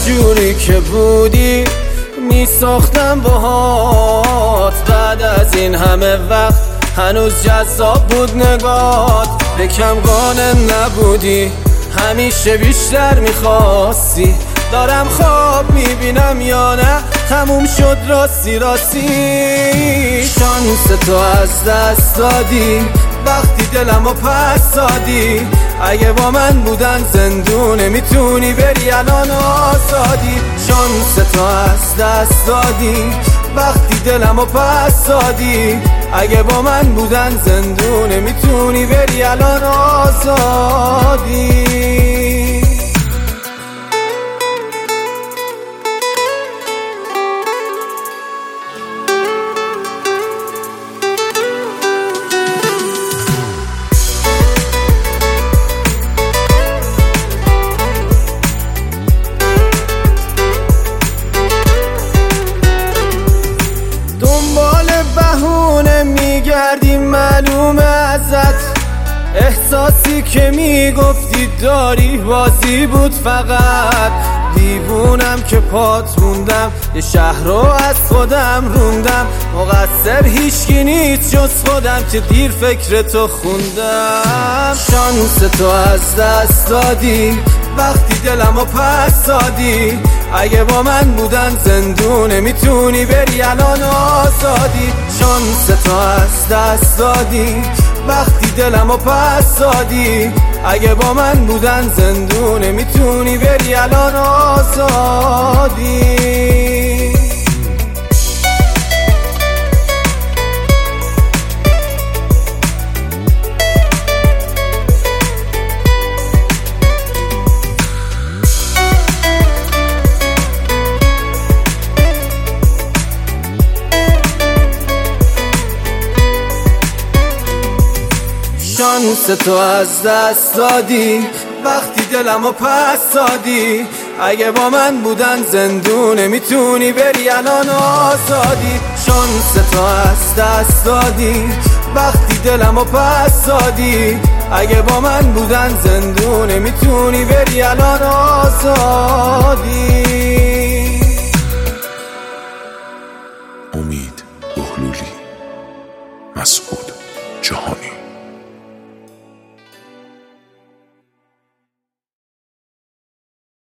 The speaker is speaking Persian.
جوری که بودی میساختم باهات. بعد از این همه وقت هنوز جذاب بود نگات. به کم قانع نبودی، همیشه بیشتر میخواستی. دارم خواب میبینم یا نه تموم شد راستی راستی. شانس تو از دست دادی وقتی دلمو پس دادی. اگه با من بودن زندونه میتونی بری الان آزادی. شانس تو از دست دادی وقتی دلمو پس دادی. اگه با من بودن زندونه میتونی بری الان آزادی. بهونه میگردی معلومه ازت. احساسی که میگفتی داری بازی بود فقط. دیوونم که پات موندم، یه شهر رو از خودم روندم. مقصر هیچکی نیست جز خودم که دیر فکر تو خوندم. شانس تو از دست دادی وقتی دلمو پس دادی. اگه با من بودن زندونه میتونی بری الان آزادی. شانس تو از دست دادی وقتی دلمو پس دادی. اگه با من بودن زندونه میتونی بری الان آزادی. شانس تو از دست دادی وقتی دلمو پس دادی. اگه با من بودن زندونه میتونی بری الان آزادی. شانس تو از دست دادی وقتی دلمو پس دادی. اگه با من بودن زندونه میتونی بری الان آزادی. امید بهلولی، مسعود جهانی.